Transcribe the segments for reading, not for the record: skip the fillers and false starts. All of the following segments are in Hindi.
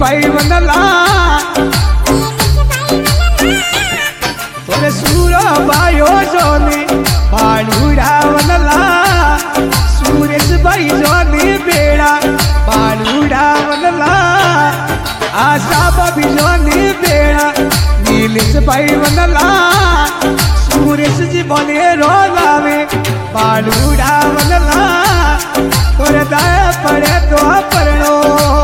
भाई वनला तोरे सूरो भाइयो जोनी बालूड़ा वनला सूरज भाई जोनी बेड़ा बालूड़ा वनला आशा भाभी जोनी बेड़ा नीलेश भाई वनला सूरज जी बोले रोलावे बालूड़ा वनला तोरे दाया पड़े तो परनो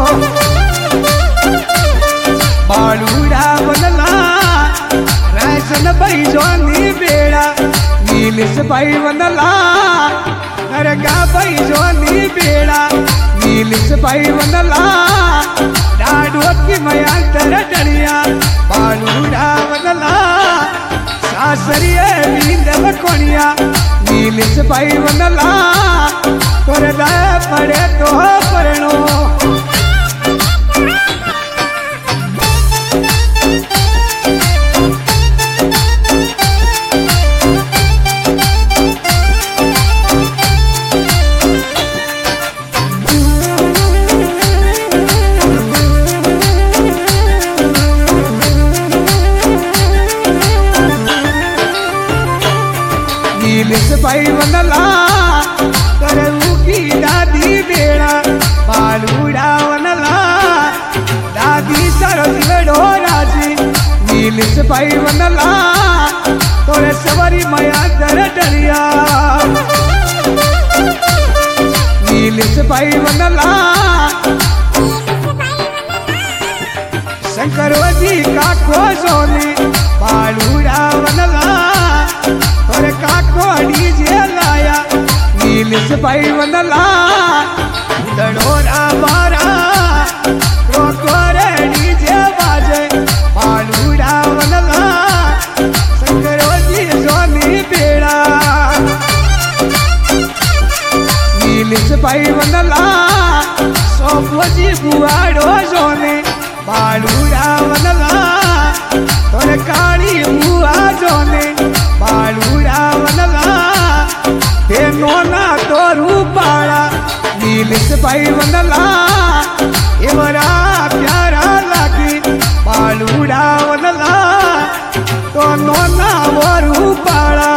बालूड़ा वनला राशन भाई जोनी बेड़ा नीलेश भाई वनला नरगा भाई जोनी बेड़ा नीलेश भाई वनला डाडो की मया तर डलिया बालूड़ा वनला सासरिये नींद कोनिया नीलेश भाई वनला तोरे दाया पड़े तो परनो नीलेश भाई वनला करऊ की दादी बेड़ा बालूड़ा वनला दादी सरस राजी नीलेश भाई वनला तोरे सवारी मया दर डलिया नीलेश भाई वनला शंकरवजी काको सोनी बालूड़ा वनला तोरे काको डीजे लाया नीलेश भाई वनला दड़ोरा बारा रोकोरे डीजे बाजे बालूड़ा वनला शंकरोजी सोनी बेड़ा नीलेश भाई वनला सोपोजी बुआड़ो सोने बालूड़ा वनला तोरे काली बुआ सोने बालूड़ा वनला ते नोना तोरू पाड़ा नीलेश भाई वनला एवरा प्यारा लागी बालूड़ा वनला तो नोना वरू पाड़ा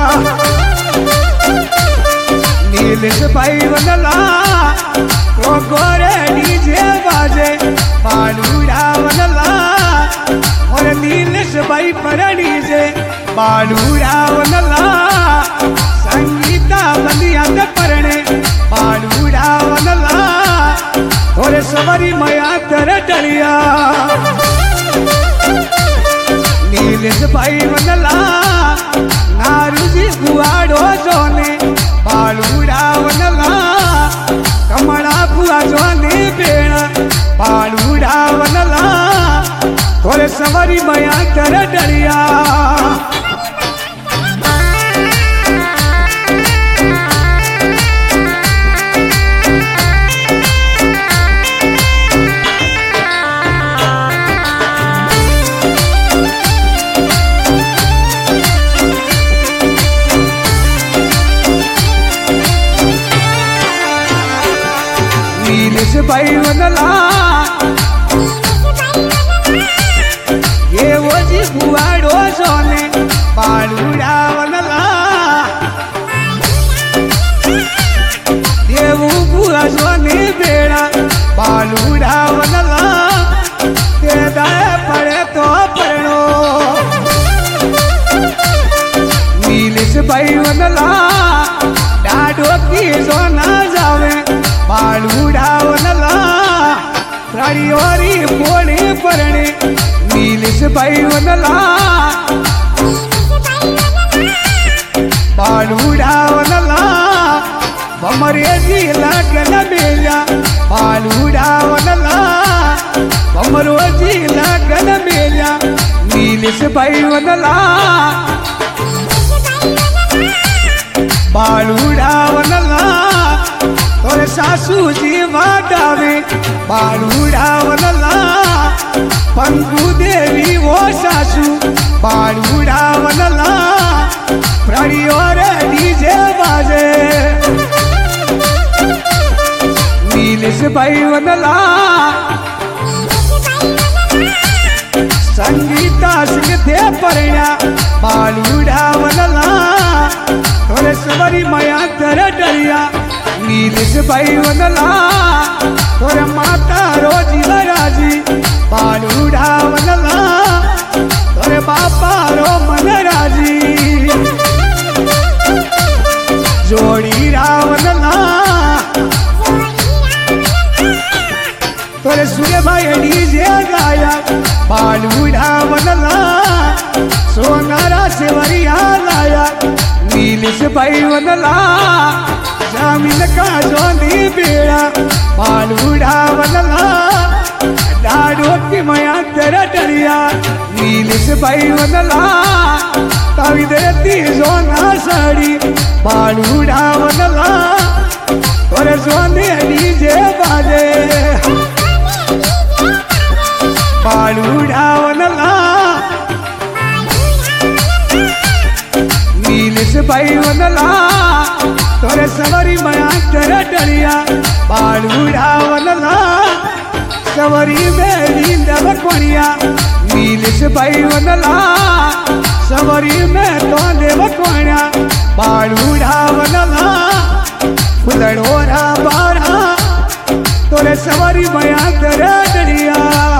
नीलेश भाई वनला तो गोरे डीजे बाजे बालूड़ा वनला और नीलेश भाई पर डीजे बालूड़ा वनला संगीता बलिया परणे बालूड़ा वनला और सवारी मया तर डलिया नीलेश भाई वनला नारूजी बुआड़ो जोने बालूड़ा वनला कमला बुआ जोने बेड़ा बालूड़ा वनला और सवारी मया तर डलिया नीलेश भाई वनला ये वो जी बुआड़ो सोने बालूड़ा वनला देवू बुआ सोने बेड़ा बालूड़ा वनला ते दाया पड़े तो परनो नीलेश भाई वनला डाडो की सोना जावे बालूड़ा वनला प्रारियोरी बोले परणे नीलेश भाई वनला बालूड़ा वनला बमरे जी लगन मेला बालूड़ा वनला बमरो जी लगन मेला नीलेश भाई वनला बालूड़ा वनला तोरे सासू जी वाडावे बालूड़ा वनला पंगू देवी वो सासू बालूड़ा वनला प्राणियों डीजे बाजे नीलेश भाई वनला संगीता सिंह थे परण्या बालूड़ा वनला तोरे सवरी माया तेरे डरिया नीलेश भाई वनला तोरे माता रोजी राजी बालूड़ा वनला तोरे बापा रो मन राजी जोड़ी रावनला तोरे सूर्य भाई डीजे गाया बालूड़ा वनला सोनारा सेवरिया लाया नीलेश भाई वनला जामिन का जोनी बेड़ा बालूड़ा वनला डाडो की माया तेरा डरिया नीलेश भाई वनला तावी देती जोना साड़ी बालूड़ा वनला तोरे सोने डीजे बाजे बालूड़ा वनला नीलेश भाई वनला तोरे सवरी माया तेरे डरिया बालूड़ा वनला सवरी में नींद बकोनिया नीलेश भाई वनला सवरी में तो देव कोणा बालूड़ा वनला फुलड़ोरा बारा तोरे सवरी माया तेरे डरिया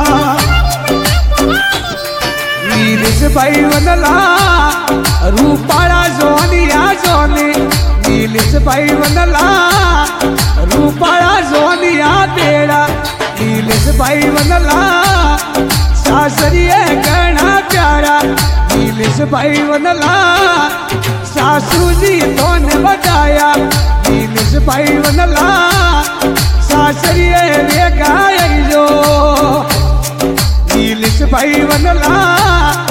नीलेश भाई वनला रूपाला जोनिया जोनी नीलेश भाई वनला रूपाला जोनिया बेड़ा नीलेश भाई वनला सासरिये गणा प्यारा नीलेश भाई वनला सासू जी तो ने बताया नीलेश भाई वनला सासरिये रे गाय जो नीलेश भाई वनला